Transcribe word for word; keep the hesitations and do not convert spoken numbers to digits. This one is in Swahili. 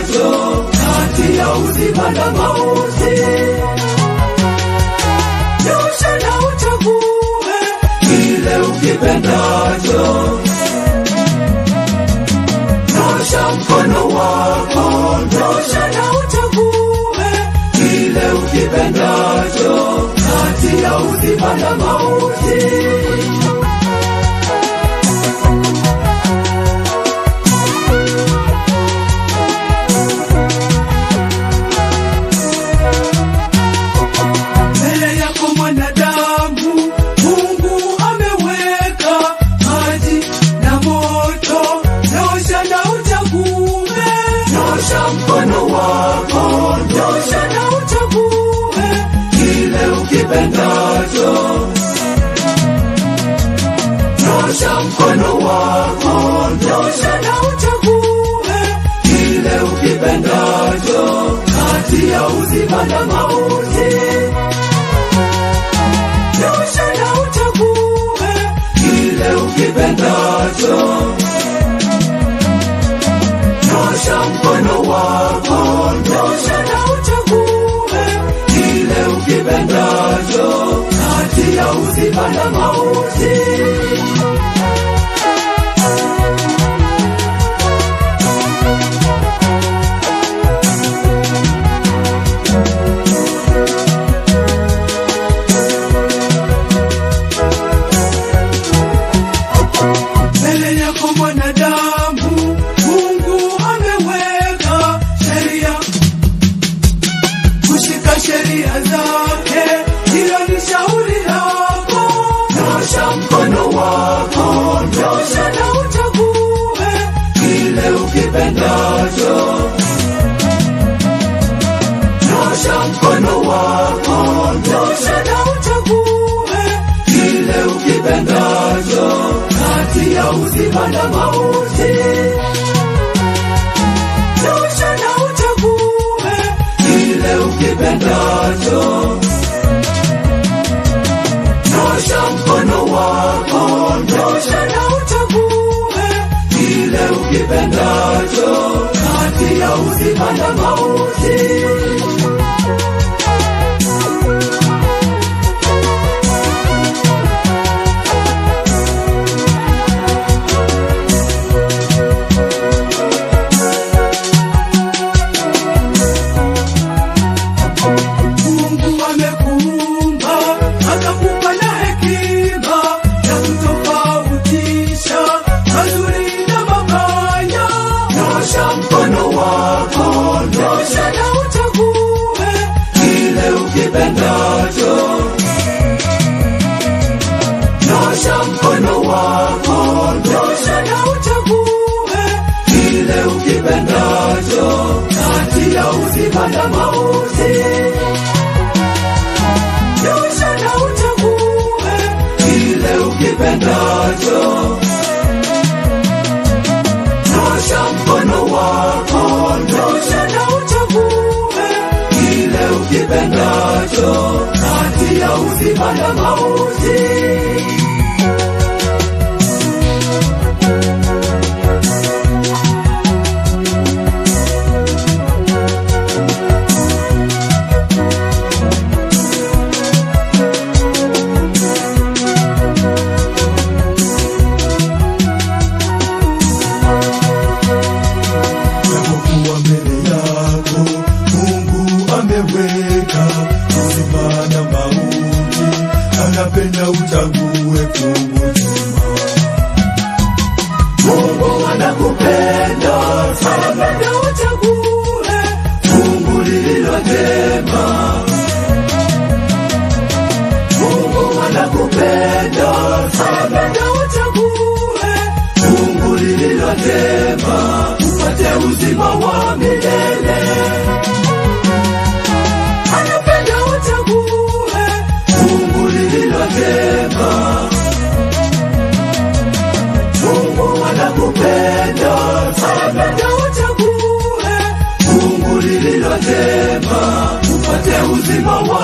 ukipendacho, kati ya uzima na mauti. Nyosha na uchague kile ukipendacho. Nyosha mkono wako, nyosha na uchague kile ukipendacho, kati ya uzima na mauti. Mkono wako, nyosha na uchague kile ukipendacho. Nyosha mkono wako, nyosha na uchague kile ukipendacho, kati ya uzima na mauti. Nyosha na uchague kile ukipendacho. Nyosha mkono wako, nyosha na uchague kile ukipendacho, kati ya uzima na mauti. Mbele yako mwanadamu, sheria zake, hilo ni shauri lako. Nyosha mkono wako, nyosha na uchague kile ukipendacho. Nyosha mkono wako, nyosha na uchague kile ukipendacho, kati ya uzima na mauti. Nyosha na uchague kile ukipendacho. Nyosha mkono wako, nyosha na uchague kile ukipendacho, kati ya uzima na mauti. Mkono wako, nyosha na uchague kile ukipendacho. Nyosha mkono wako, nyosha na uchague kile ukipendacho, kati ya uzima na mauti. Nyosha na uchague kile ukipendacho. Nyosha mkono wako, nyosha na uchague kile ukipendacho, kati ya uzima na mauti. Anapenda uchague fungu jema. Mungu anakupenda, anapenda uchague fungu lililo jema. Mungu anakupenda, anapenda uchague fungu lililo jema, upate uzima wa milele. Anapenda uchague fungu lililo jema. Mungu anakupenda, anapenda uchague fungu lililo jema, upate uzima wa